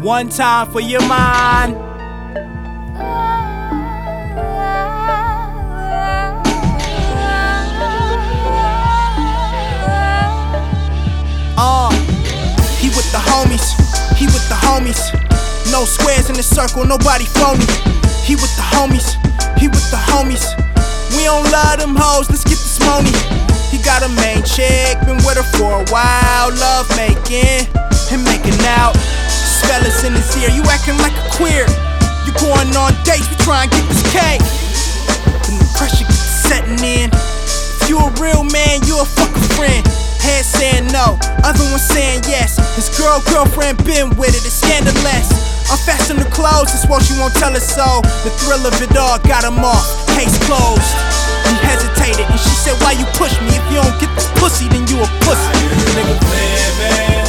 One time for your mind. He with the homies, he with the homies. No squares in the circle, nobody phony. He with the homies, he with the homies. We don't love them hoes, let's get this money. He got a main chick, been with her for a while. Love making, him making out. Fellas in his ear, you acting like a queer. You going on dates, we try and get this cake. Then the pressure gets setting in. If you a real man, you a fucking friend. Head saying no, other one saying yes. His girlfriend been with it, it's scandalous. Unfasten the clothes, it's what she won't tell us so. The thrill of it all got him off, case closed. He hesitated and she said, why you push me? If you don't get this pussy, then you a pussy. Nigga living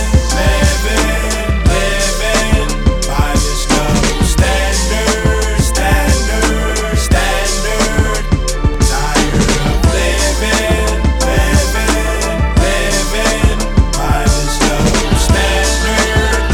by this double standard. Tired of living by this double standard.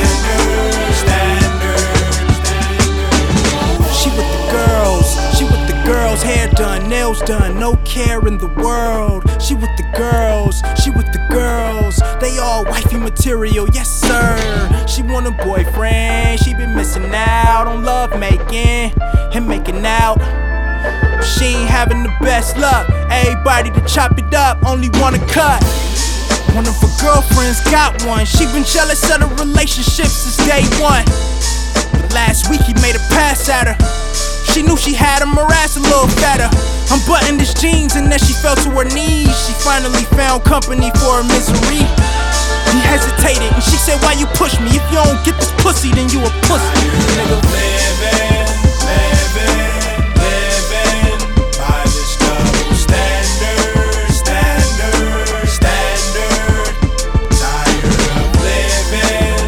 She with the girls, hair done, nails done, no care in the world. She with the girls, they all wifey material, yes sir. She want a boyfriend, she been missing out on love making, him making out. She ain't having the best luck, everybody to chop it up, only wanna cut. One of her girlfriends got one, she been jealous of the relationship since day one. But last week he made a pass at her. She knew she had him, her ass a little fatter. Unbuttoned his jeans and then she fell to her knees. She finally found company for her misery. He hesitated and she said, why you push me? If you don't get this pussy, then you a pussy. Nigga living by this double standard. Tired of living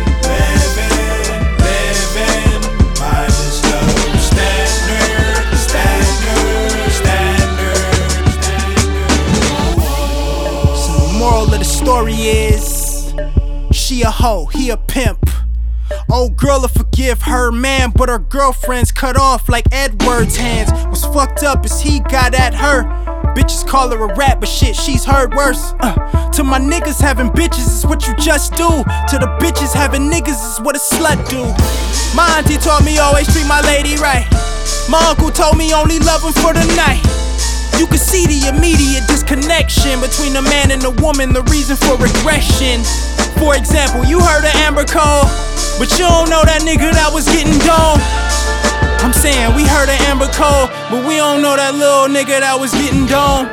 by this double standard. So the moral of the story is, she a hoe, he a pimp. Old girl will forgive her man, but her girlfriend's cut off like Edward's hands. What's fucked up is he got at her. Bitches call her a rat, but shit, she's heard worse. To my niggas, having bitches is what you just do. To the bitches, having niggas is what a slut do. My auntie taught me always treat my lady right. My uncle told me only love him for the night. You can see the immediate disconnection between a man and a woman, the reason for regression. For example, you heard of Amber Cole, but you don't know that nigga that was getting domed. I'm saying, we heard of Amber Cole, but we don't know that little nigga that was getting domed.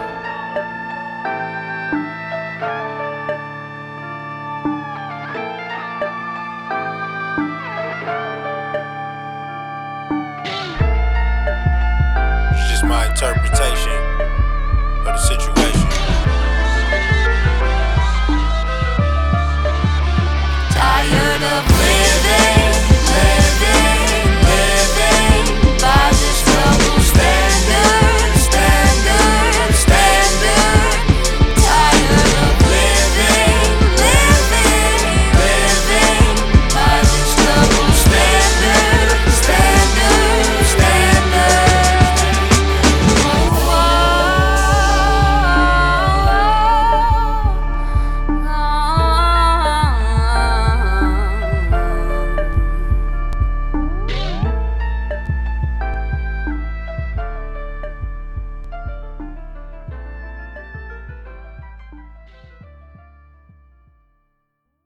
It's just my interpretation of the situation.